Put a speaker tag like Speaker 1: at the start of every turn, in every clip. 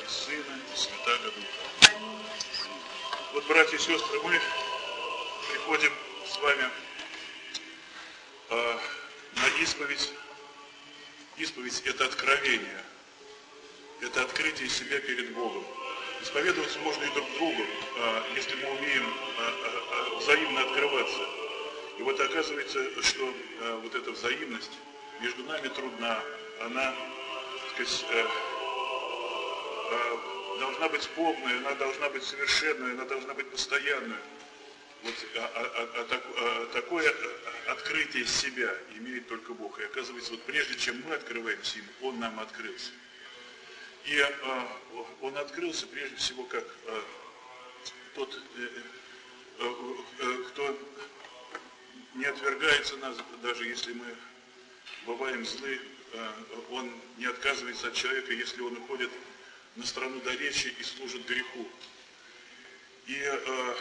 Speaker 1: Сына и Святаго Духа. Вот, братья и сестры, мы приходим с вами на исповедь. Исповедь – это откровение, это открытие себя перед Богом. Исповедоваться можно и друг другу, если мы умеем взаимно открываться. И вот оказывается, что вот эта взаимность между нами трудна, она, так сказать, должна быть полная, она должна быть совершенная, она должна быть постоянная. Вот, такое открытие себя имеет только Бог. И оказывается, вот прежде чем мы открываемся Ему, Он нам открылся. И Он открылся прежде всего как тот, кто не отвергается нас, даже если мы бываем злы. Он не отказывается от человека, если он уходит на сторону далече и служит греху. И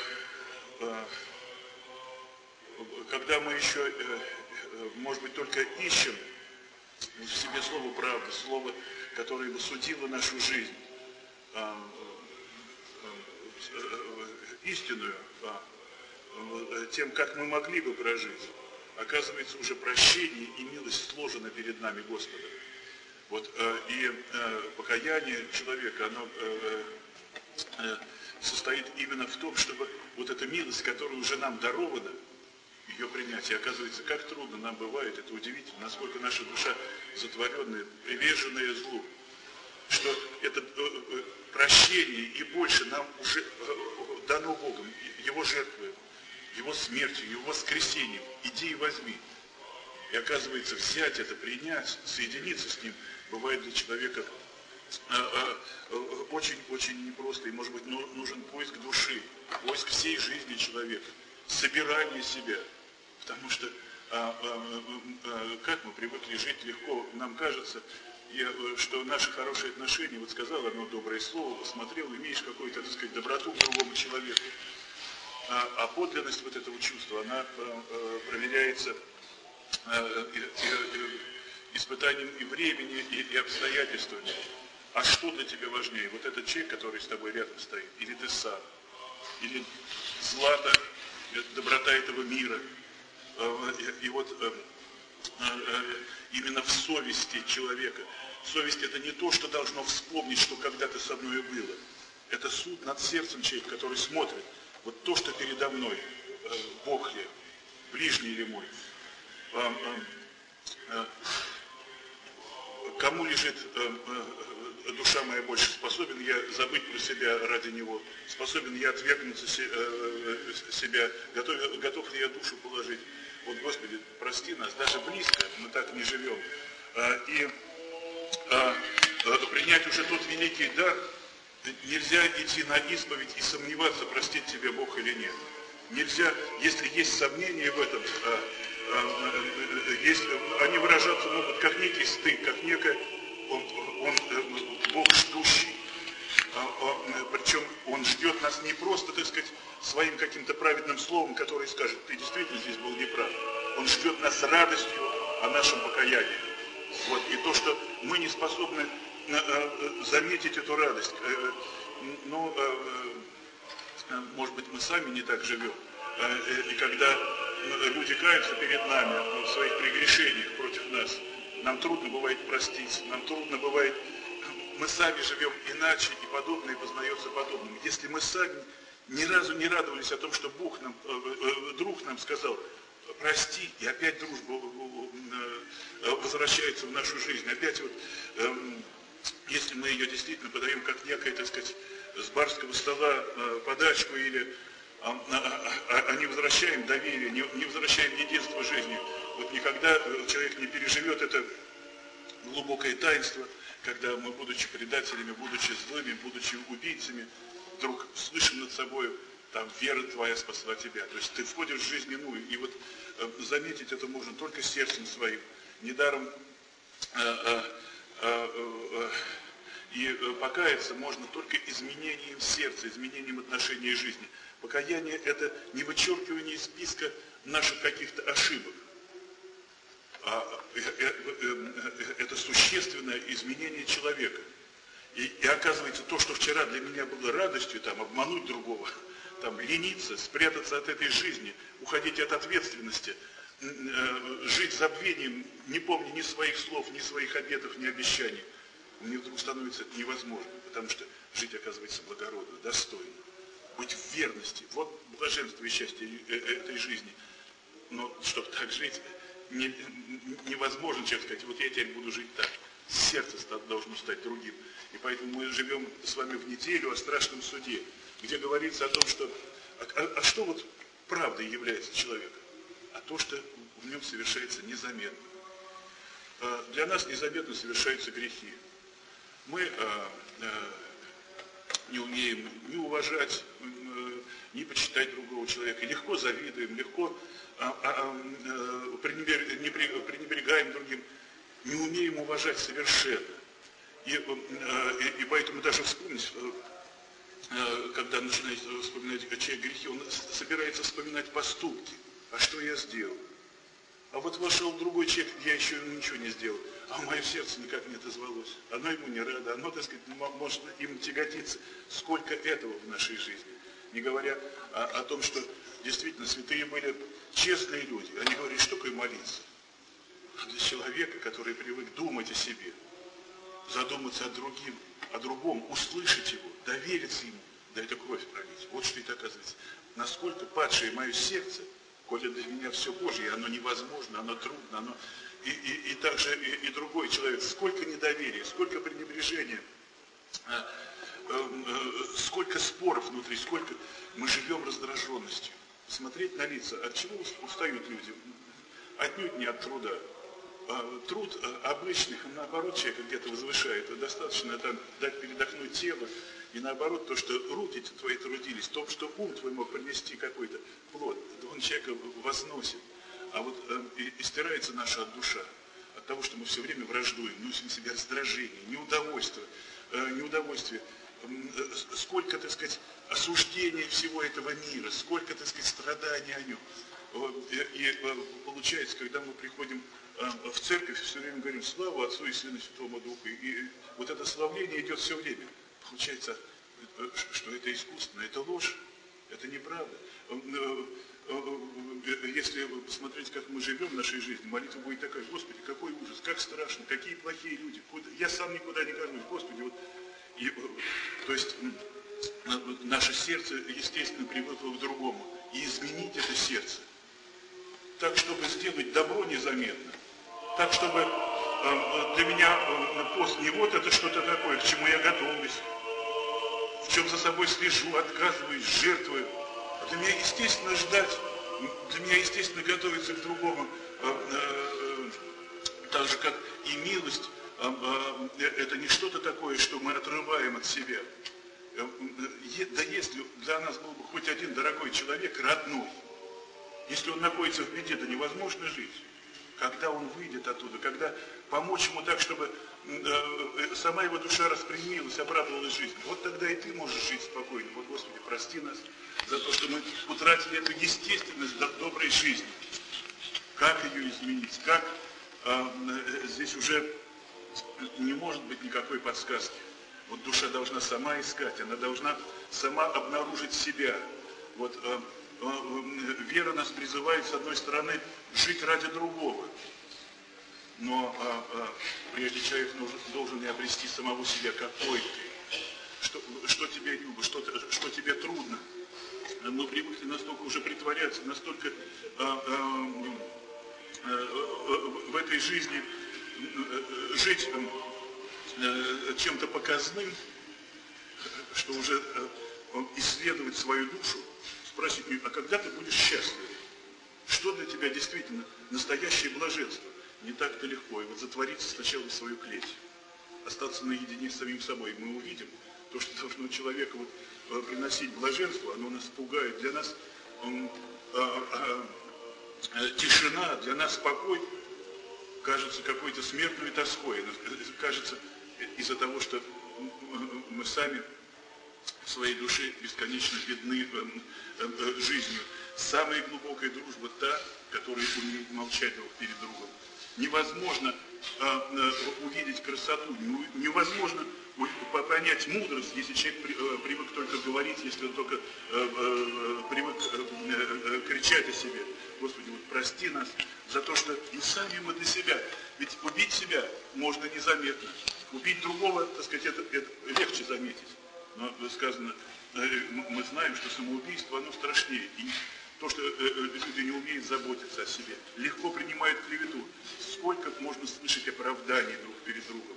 Speaker 1: когда мы еще, может быть, только ищем в себе слово правды, слово, которое бы судило нашу жизнь, истинную, тем, как мы могли бы прожить, оказывается, уже прощение и милость сложена перед нами Господом. Вот, и покаяние человека, оно состоит именно в том, чтобы вот эта милость, которая уже нам дарована, ее принять. И оказывается, как трудно нам бывает, это удивительно, насколько наша душа затворенная, приверженная злу, что это прощение и больше нам уже дано Богом, Его жертвой, Его смертью, Его воскресением. Иди и возьми. И оказывается, взять это, принять, соединиться с Ним, бывает для человека очень-очень непросто. И, может быть, нужен поиск души, поиск всей жизни человека, собирание себя. Потому что, как мы привыкли жить легко, нам кажется, что наши хорошие отношения, вот сказал одно доброе слово, посмотрел, имеешь какую-то, так сказать, доброту к другому человеку. А подлинность вот этого чувства, она проверяется испытанием и времени, и обстоятельствами. А что для тебя важнее? Вот этот человек, который с тобой рядом стоит, или ты сам, или злато, доброта этого мира. И вот именно в совести человека. Совесть – это не то, что должно вспомнить, что когда-то со мной было. Это суд над сердцем человека, который смотрит. Вот то, что передо мной, Бог ли, ближний ли мой, кому лежит душа моя больше, способен я забыть про себя ради Него, способен я отвергнуться себя, готов ли я душу положить. Вот, Господи, прости нас, даже близко мы так не живем. И принять уже тот великий дар, нельзя идти на исповедь и сомневаться, простит тебе Бог или нет. Нельзя, если есть сомнения в этом, они выражаться могут как некий стыд, как некое, Бог ждущий. Причем Он ждет нас не просто, так сказать, своим каким-то праведным словом, которое скажет, ты действительно здесь был неправ. Он ждет нас с радостью о нашем покаянии. Вот. И то, что мы не способны заметить эту радость, может быть, мы сами не так живем. И когда люди каются перед нами в своих прегрешениях против нас, нам трудно бывает простить, нам трудно бывает, мы сами живем иначе, и подобное познается подобным. Если мы сами ни разу не радовались о том, что Бог нам, друг нам сказал, прости, и опять дружба возвращается в нашу жизнь, опять вот, если мы ее действительно подаем как некое, так сказать, с барского стола подачку, или не возвращаем доверие, не возвращаем единство жизни, вот никогда человек не переживет это глубокое таинство, когда мы, будучи предателями, будучи злыми, будучи убийцами, вдруг слышим над собой, там, вера твоя спасла тебя. То есть ты входишь в жизнь иную, и вот заметить это можно только сердцем своим. Недаром и покаяться можно только изменением сердца, изменением отношения жизни. Покаяние – это не вычеркивание из списка наших каких-то ошибок, а это существенное изменение человека. И оказывается, то, что вчера для меня было радостью, там, обмануть другого, там, лениться, спрятаться от этой жизни, уходить от ответственности, жить забвением, не помня ни своих слов, ни своих обетов, ни обещаний, мне вдруг становится это невозможно, потому что жить, оказывается, благородно, достойно, быть в верности. Вот блаженство и счастье этой жизни. Но чтобы так жить, невозможно, человек сказать, вот я теперь буду жить так. Сердце должно стать другим. И поэтому мы живем с вами в неделю о страшном суде, где говорится о том, что что вот правдой является человеком? А то, что в нем совершается незаметно. Для нас незаметно совершаются грехи. Мы не умеем ни уважать, ни почитать другого человека. Легко завидуем, легко пренебрегаем другим. Не умеем уважать совершенно. И поэтому даже вспомнить, когда начинает вспоминать человек грехи, он собирается вспоминать поступки. А что я сделал? А вот вошел другой человек, я еще ничего не сделал. А мое сердце никак не отозвалось. Оно ему не радо, оно, так сказать, может им тяготиться. Сколько этого в нашей жизни. Не говоря о том, что действительно святые были честные люди. Они говорили, что такое молиться? Для человека, который привык думать о себе, задуматься о другом, услышать его, довериться ему, да это кровь пролить. Вот что это оказывается. Насколько падшее мое сердце, коли для меня все Божье, оно невозможно, оно трудно, оно... И также и другой человек, сколько недоверия, сколько пренебрежения, сколько споров внутри, сколько мы живем раздраженностью. Смотреть на лица, от чего устают люди? Отнюдь не от труда. Труд обычных, наоборот, человека где-то возвышает. Достаточно там дать передохнуть тело. И наоборот, то, что руки твои трудились, то, что ум твой мог принести какой-то плод, он человека возносит. А вот и стирается наша душа от того, что мы все время враждуем, носим в себе раздражение, неудовольствие. Сколько, так сказать, осуждения всего этого мира, сколько, так сказать, страданий о нем. И получается, когда мы приходим в церковь, все время говорим славу Отцу и Сыну и Святому Духу. И вот это славление идет все время. Получается, что это искусственно, это ложь, это неправда. Если посмотреть, как мы живем в нашей жизни, молитва будет такая: Господи, какой ужас, как страшно, какие плохие люди. Я сам никуда не горжусь, Господи. Вот. То есть наше сердце, естественно, привыкло к другому. И изменить это сердце так, чтобы сделать добро незаметно. Так, чтобы для меня пост не вот это что-то такое, к чему я готовлюсь, в чем за собой слежу, отказываюсь, жертвую. Для меня естественно ждать, для меня естественно готовиться к другому, так же, как и милость, это не что-то такое, что мы отрываем от себя. Да если для нас был бы хоть один дорогой человек, родной, если он находится в беде, то невозможно жить. Когда он выйдет оттуда, когда помочь ему так, чтобы сама его душа распрямилась, обрадовалась жизнью. Вот тогда и ты можешь жить спокойно. Вот, Господи, прости нас за то, что мы утратили эту естественность доброй жизни. Как ее изменить? Как здесь уже не может быть никакой подсказки. Вот душа должна сама искать, она должна сама обнаружить себя. Вот вера нас призывает, с одной стороны, жить ради другого. Но прежде человек должен и обрести самого себя, какой ты. Что тебе любо, что тебе трудно. Мы привыкли настолько уже притворяться, настолько в этой жизни жить чем-то показным, что уже исследовать свою душу, спросить, а когда ты будешь счастлив? Что для тебя действительно настоящее блаженство? Не так-то легко. И вот затвориться сначала в свою клеть, остаться наедине с самим собой. Мы увидим то, что должно человеку приносить блаженство, оно нас пугает. Для нас тишина, для нас покой кажется какой-то смертной тоской. Кажется, из-за того, что мы сами в своей душе бесконечно бедны жизнью. Самая глубокая дружба та, которая умеет молчать друг перед другом. Невозможно увидеть красоту, невозможно понять мудрость, если человек привык только говорить, если он только привык кричать о себе. Господи, вот прости нас за то, что и сами мы для себя. Ведь убить себя можно незаметно. Убить другого, так сказать, это легче заметить. Но сказано, мы знаем, что самоубийство, оно страшнее. И то, что люди не умеют заботиться о себе, легко принимают клевету. Сколько можно слышать оправданий друг перед другом.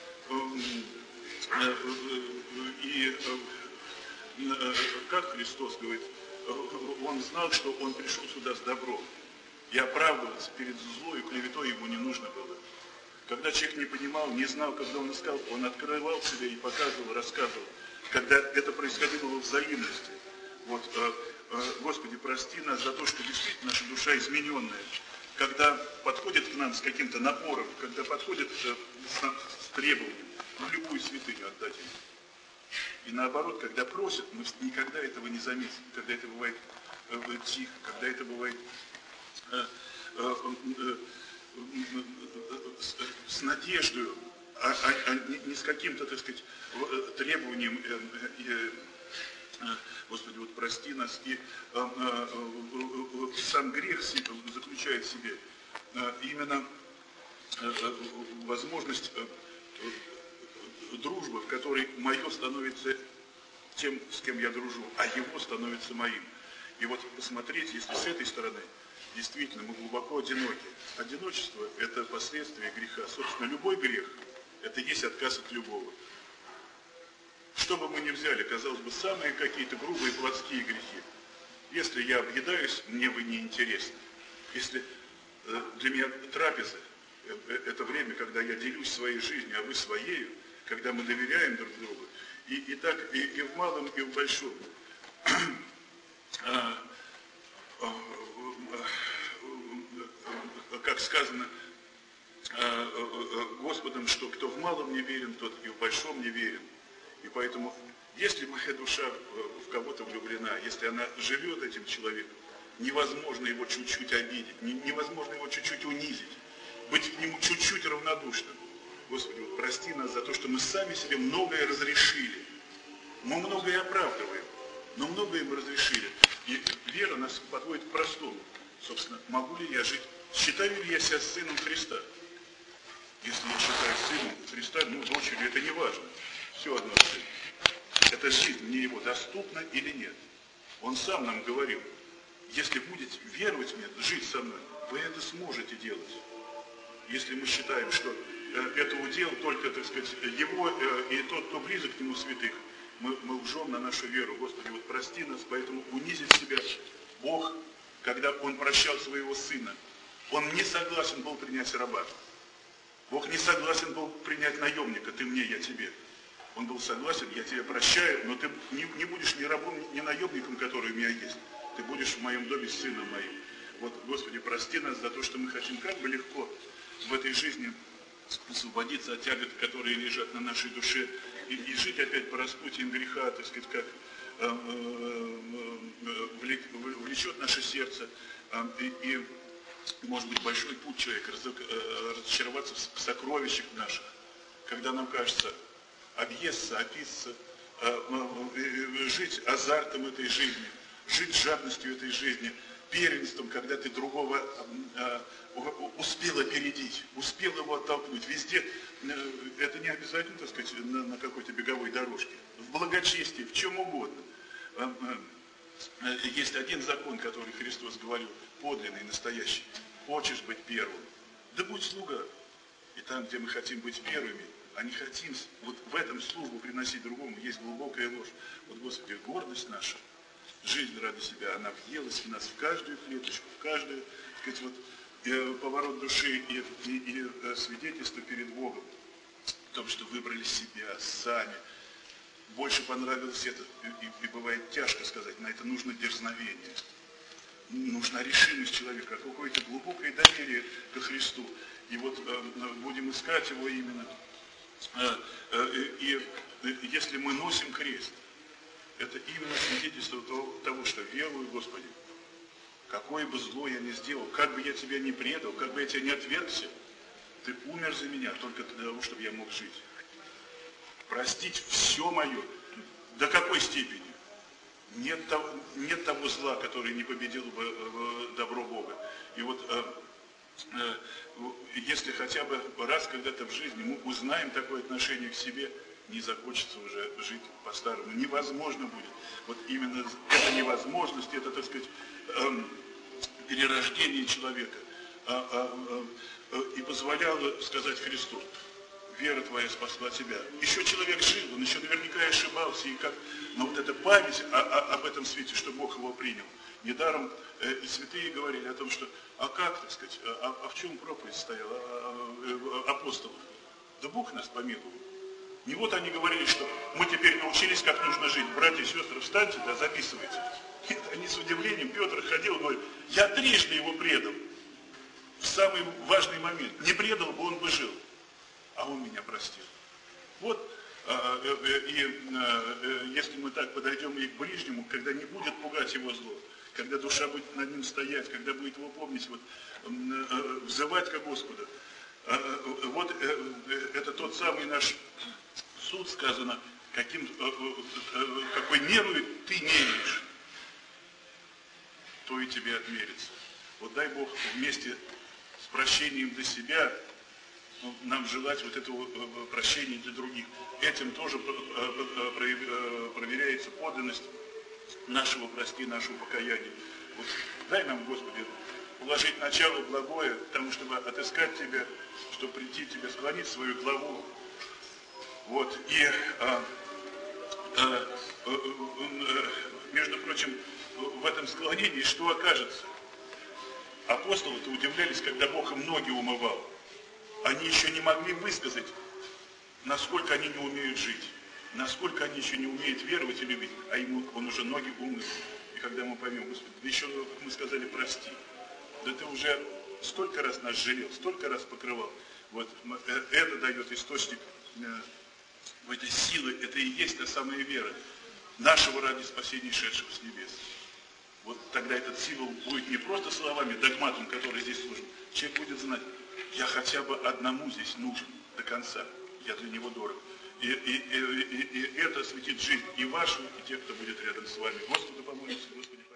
Speaker 1: И как Христос говорит, Он знал, что Он пришел сюда с добром. И оправдываться перед злой и клеветой ему не нужно было. Когда человек не понимал, не знал, когда он искал, он открывал себя и показывал, рассказывал. Когда это происходило во взаимности. Вот, Господи, прости нас за то, что действительно наша душа измененная. Когда подходит к нам с каким-то напором, когда подходит с требованием, любую святыню отдать им. И наоборот, когда просят, мы никогда этого не заметим. Когда это бывает тихо, когда это бывает с надеждой, не с каким-то, так сказать, требованием, Господи, вот прости нас, и сам грех заключает в себе именно возможность дружбы, в которой мое становится тем, с кем я дружу, а его становится моим. И вот посмотреть, если с этой стороны действительно мы глубоко одиноки. Одиночество – это последствия греха. Собственно, любой грех – это есть отказ от любого. Что бы мы ни взяли, казалось бы, самые какие-то грубые плотские грехи. Если я объедаюсь, мне вы не интересны. Если для меня трапеза – это время, когда я делюсь своей жизнью, а вы своею, когда мы доверяем друг другу. И так и в малом, и в большом. Как сказано Господом, что кто в малом не верен, тот и в большом не верен. И поэтому, если моя душа в кого-то влюблена, если она живет этим человеком, невозможно его чуть-чуть обидеть, невозможно его чуть-чуть унизить, быть к нему чуть-чуть равнодушным. Господи, вот прости нас за то, что мы сами себе многое разрешили. Мы многое оправдываем, но многое мы разрешили. И вера нас подводит к простому. Собственно, могу ли я жить, считаю ли я себя сыном Христа? Если я считаю сыном Христа, дочерью, это не важно. Все одно сын. Эта жизнь мне его доступна или нет? Он сам нам говорил, если будете веровать мне, жить со мной, вы это сможете делать. Если мы считаем, что это удел только, так сказать, его и тот, кто близок к нему святых, мы лжем на нашу веру. Господи, вот прости нас, поэтому унизить себя. Бог, когда Он прощал своего Сына, Он не согласен был принять раба. Бог не согласен был принять наемника, ты мне, я тебе. Он был согласен, я тебя прощаю, но ты не будешь ни рабом, ни наемником, который у меня есть. Ты будешь в моем доме сыном моим. Вот, Господи, прости нас за то, что мы хотим как бы легко в этой жизни освободиться от тягот, которые лежат на нашей душе, и жить опять по распутьям греха, так сказать, как влечет наше сердце, и может быть большой путь человека разочароваться в сокровищах наших, когда нам кажется объесться, опиться, жить азартом этой жизни, жить жадностью этой жизни, первенством, когда ты другого успел опередить, успел его оттолкнуть. Везде, это не обязательно, так сказать, на какой-то беговой дорожке. В благочестии, в чем угодно. Есть один закон, который Христос говорил, подлинный, настоящий. Хочешь быть первым? Да будь слуга. И там, где мы хотим быть первыми, а не хотим вот в этом службу приносить другому, есть глубокая ложь. Вот, Господи, гордость наша, жизнь ради себя, она въелась в нас в каждую клеточку, в каждую, так сказать, вот, поворот души и свидетельство перед Богом в том, что выбрали себя сами. Больше понравилось это, и бывает тяжко сказать, на это нужно дерзновение. Нужна решимость человека, какое-то глубокое доверие ко Христу. И вот будем искать Его именно. И если мы носим крест, это именно свидетельство того, что верую, Господи, какое бы зло я ни сделал, как бы я тебя не предал, как бы я тебя не отвергся, Ты умер за меня только для того, чтобы я мог жить. простить все мое. До какой степени? Нет того зла, который не победил бы добро Бога. И вот если хотя бы раз когда-то в жизни мы узнаем такое отношение к себе, не захочется уже жить по-старому. Невозможно будет. Вот именно эта невозможность, это, так сказать, перерождение человека и позволяло сказать Христу: вера твоя спасла тебя. Еще человек жил, он еще наверняка ошибался, но вот эта память об этом свете, что Бог его принял. Недаром и святые говорили о том, что, как, так сказать, в чем проповедь стояла апостолов? Да Бог нас помиловал. Не вот они говорили, что мы теперь научились, как нужно жить. Братья и сестры, встаньте, да, записывайте. Нет, они с удивлением, Петр ходил и говорит: я трижды его предал. В самый важный момент. Не предал бы, он бы жил. А он меня простил. Вот, если мы так подойдем и к ближнему, когда не будет пугать его зло, когда душа будет над ним стоять, когда будет его помнить, вот, взывать ко Господу, вот это тот самый наш суд, сказано, какой меру ты меряешь, то и тебе отмерится. Вот дай Бог вместе с прощением для себя нам желать вот этого прощения для других. Этим тоже проверяется подлинность нашего прости, нашего покаяния. Вот дай нам, Господи, положить начало благое, тому, чтобы отыскать Тебя, чтобы прийти Тебе, склонить свою главу. Вот, и, между прочим, в этом склонении что окажется? Апостолы-то удивлялись, когда Бог им ноги умывал. Они еще не могли высказать, насколько они не умеют жить, насколько они еще не умеют веровать и любить, а ему он уже ноги умыл. И когда мы поймем: Господи, да еще, как мы сказали, прости, да ты уже столько раз нас жалел, столько раз покрывал. Вот это дает источник в этой силы, это и есть та самая вера нашего ради спасения, шедшего с небес. Вот тогда этот символ будет не просто словами, догматом, который здесь служит. Человек будет знать: я хотя бы одному здесь нужен до конца, я для него дорог. И это осветит жизнь и вашу, и тех, кто будет рядом с вами. Господу помолимся, Господи.